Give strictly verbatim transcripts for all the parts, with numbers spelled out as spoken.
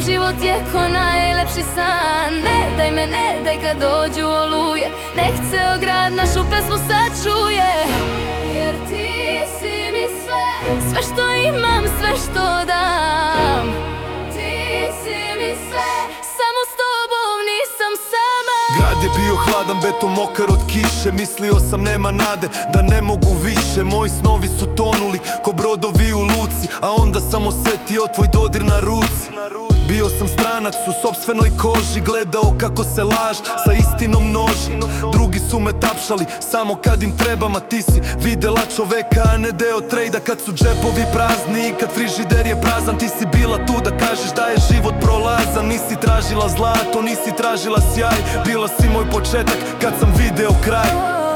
život je ko najlepši san. Ne daj me, ne daj kad dođu oluje, nek ceo grad našu pesmu sad čuje. Jer ti si mi sve, sve što imam, sve što dam. Ti si mi sve, samo s tobom nisam sama. Grad je bio hladan, beton mokar od kiše. Mislio sam nema nade, da ne mogu više. Moji snovi su tonuli ko brodovi u luci, a onda sam osjetio tvoj dodir na ruci. Bio sam stranac u sopstvenoj koži, gledao kako se laž sa istinom množi. Drugi su me tapšali samo kad im treba, ma ti si videla čoveka, a ne deo trejda. Kad su džepovi prazni i kad frižider je prazan, ti si bila tu da kažeš da je život prolazan. Nisi tražila zlato, nisi tražila sjaj, bila si moj početak kad sam video kraj.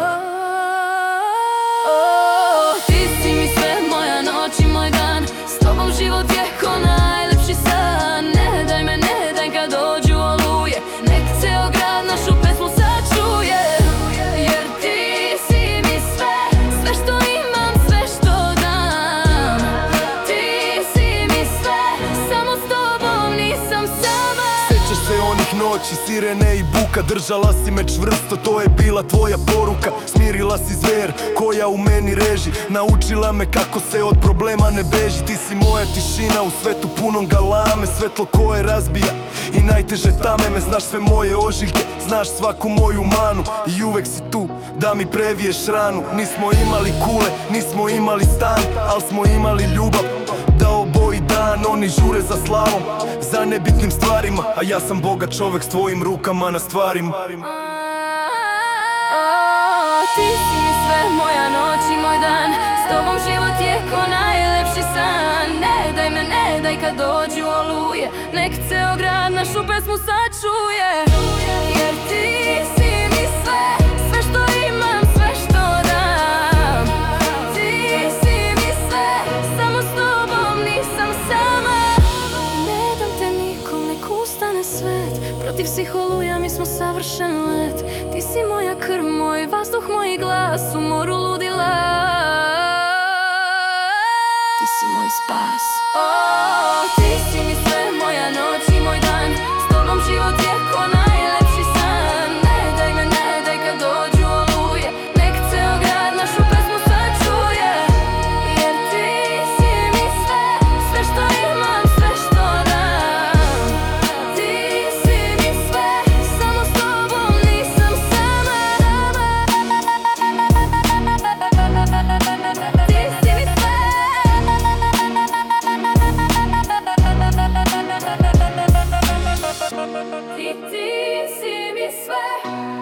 Ti si mi sve, moja noć i moj dan, s tobom život je ko najlepši san. Ne daj me, ne daj kad dođu oluje, nek ceo grad našu pesmu sad čuje. Jer ti si mi sve, sve što imam, sve što dam. Ti si mi sve, samo s tobom nisam sama. Sjećaš se onih noći, sirene i buka, držala si me čvrsto, to je bila tvoja poruka. Smirila si zver koja u meni reži, naučila me kako se od problema ne beži. Ti si moja tišina u svetu punom galame, svetlo koje razbija i najteže tame me. Znaš sve moje ožiljke, znaš svaku moju manu i uvek si tu da mi previješ ranu. Nismo imali kule, nismo imali stan, al smo imali ljubav da oboji dan. Oni žure za slavom, za nebitnim stvarima, a ja sam bogat čovek s tvojim rukama na stvarima. Ti si mi sve, moja noć i moj dan, s tobom život je ko najlepši san. Ne daj me, ne daj kad dođu oluje, nek ceo grad našu pesmu sad čuje. Jer ti si mi sve, sve što imam, sve što dam. Ti si mi sve, samo s tobom nisam sama. Ne dam te nikom, nek ustane svet, protiv svih oluja mi smo savršen let. Ti si moja krv, moj vazduh, moj glas u moru ludila. Ti si moj spas. Ti si mi sve, moja noć i moj dan, s tobom život je ko najlepši san. Ne daj me, ne daj kad dođu oluje, nek ceo grad našu pesmu sad čuje. Jer ti si mi sve, sve što imam, sve što dam. Ti si mi sve, samo s tobom nisam sama. Ti si mi sve. Ti, ti si mi sve.